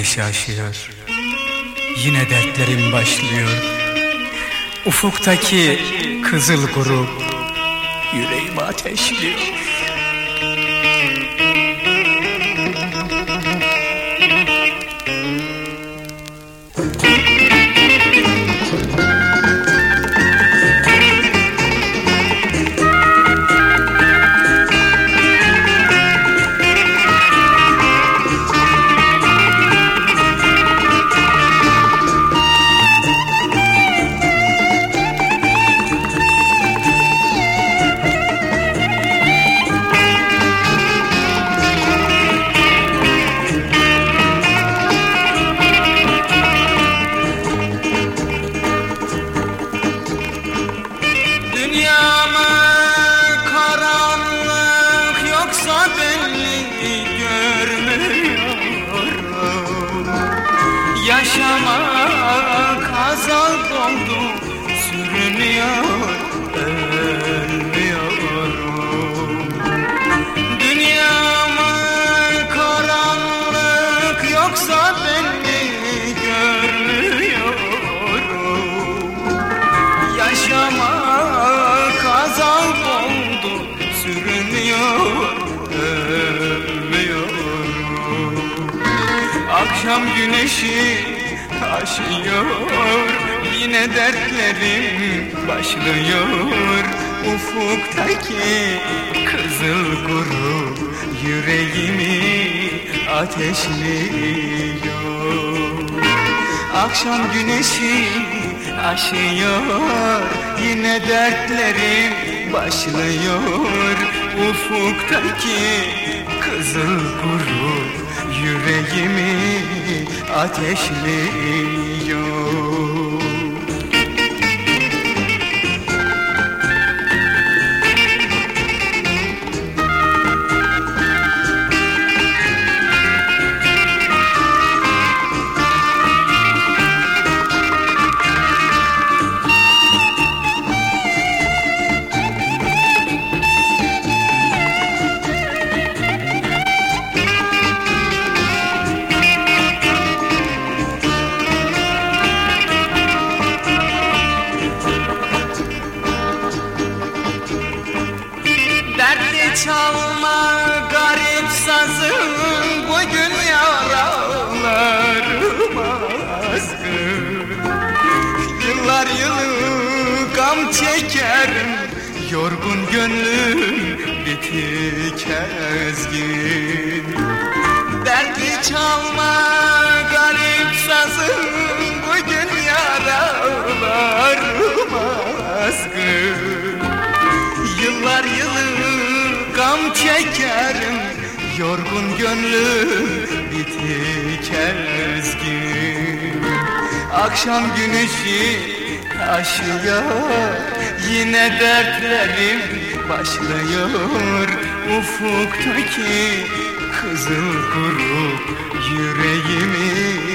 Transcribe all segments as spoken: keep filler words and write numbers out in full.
güneşi aşıyor. Yine dertlerim başlıyor. Ufuktaki kızıl grup yüreğimi ateşliyor. Yaşamak azap oldu, sürünüyor, ölmüyorum. Dünyama karanlık yoksa beni görmüyorum. Yaşamak azap oldu, sürünüyor, ölmüyorum. Akşam güneşi aşıyor, yine dertlerim başlıyor. Ufuktaki kızıl grup yüreğimi ateşliyor. Akşam güneşi aşıyor, yine dertlerim başlıyor. Ufuktaki kızıl grup yüreğimi ateşliyor. Çalma garip sazım, bugün yaralarım azgın. Yıllar yılı gam çekerim, yorgun gönlüm bitik ezgin. Dertli çalma garip sazım, bugün yaralarım azgın. Yıllar yılı gam çekerim, yorgun gönlüm bitik ezgin. Akşam güneşi aşıyor, yine dertlerim başlıyor. Ufuktaki kızıl grup yüreğimi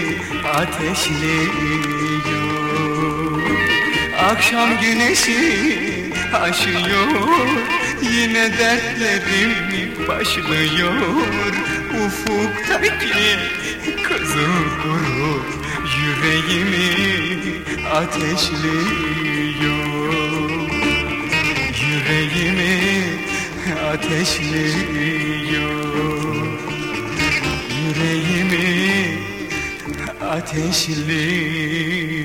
ateşliyor. Akşam güneşi aşıyor, yine dertlerim başlıyor. Ufuktaki kızıl grup yüreğimi ateşliyor. Yüreğimi ateşliyor. Yüreğimi ateşliyor.